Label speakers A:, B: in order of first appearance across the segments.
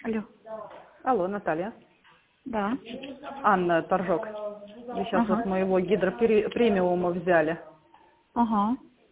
A: Алло.
B: Алло, Наталья.
A: Да.
B: Анна Торжок. Вы сейчас
A: Ага.
B: вот моего гидропремиума взяли.
A: Ага.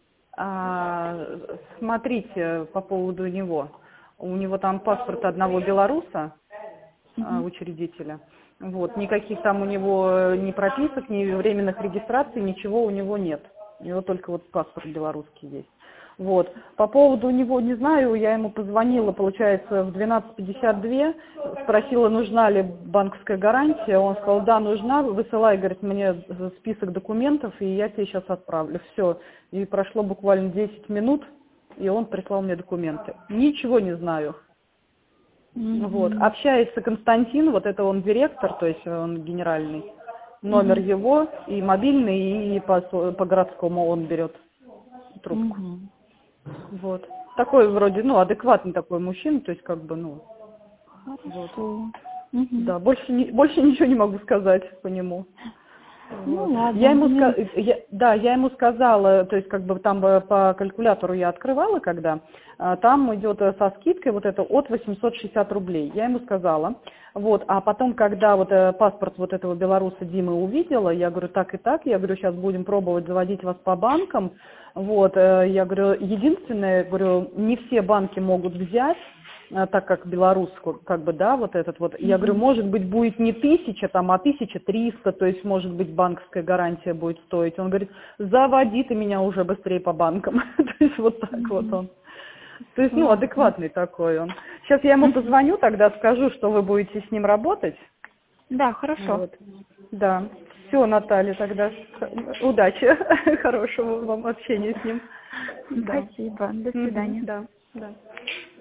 B: Смотрите по поводу него. У него там паспорт одного белоруса,
A: Угу.
B: учредителя. Вот. Никаких там у него ни прописок, ни временных регистраций, ничего у него нет. У него только вот паспорт белорусский есть. Вот. По поводу него, не знаю, я ему позвонила, получается, в 12:52, спросила, нужна ли банковская гарантия. Он сказал, да, нужна, высылай, говорит, мне список документов, и я тебе сейчас отправлю. Все. И прошло буквально 10 минут, и он прислал мне документы. Ничего не знаю. Вот.
A: Угу.
B: Общается Константин, вот это он директор, то есть он генеральный. Номер
A: Угу.
B: его, и мобильный, и по городскому он берет трубку.
A: Угу.
B: Вот. Такой вроде, адекватный такой мужчина, то есть как бы, вот.
A: Хорошо. Угу.
B: Да, больше ничего не могу сказать по нему.
A: Ну
B: Вот.
A: ладно.
B: Я ему сказала, то есть как бы там по калькулятору я открывала, когда там идет со скидкой вот это от 860 рублей. Я ему сказала, вот, а потом, когда вот паспорт вот этого белоруса Димы увидела, я говорю, так и так, я говорю, сейчас будем пробовать заводить вас по банкам, вот, я говорю, единственное, говорю, не все банки могут взять, так как белорусскую, как бы, да, вот этот вот, я говорю, может быть, будет не 1000, там, а 1300, то есть, может быть, банковская гарантия будет стоить. Он говорит, заводи ты меня уже быстрее по банкам. То есть, вот так вот он. То есть, адекватный такой он. Сейчас я ему позвоню, тогда скажу, что вы будете с ним работать.
A: Да, хорошо.
B: Вот. Да. Все, Наталья, тогда удачи, хорошего вам общения с ним. Да.
A: Спасибо. До свидания.
B: Да, да.